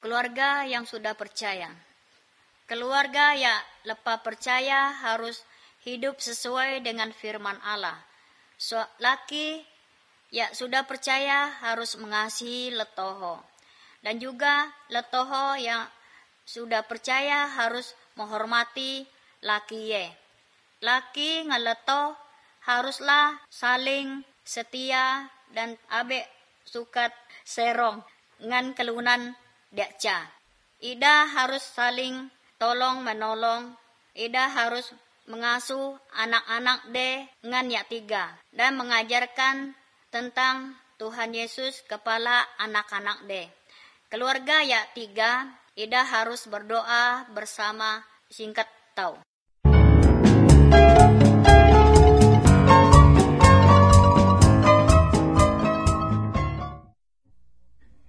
keluarga yang sudah percaya. Keluarga yang lepas percaya harus hidup sesuai dengan firman Allah. Laki yang sudah percaya harus mengasihi letoho. Dan juga letoho yang sudah percaya harus menghormati laki ye. Laki ngeleto haruslah saling setia dan abe sukat serong ngan kelunan dakca. Ida harus saling tolong menolong. Ida harus mengasuh anak-anak de ngan yak tiga dan mengajarkan tentang Tuhan Yesus kepala anak-anak de. Keluarga yak tiga, Ida harus berdoa bersama singkat tau.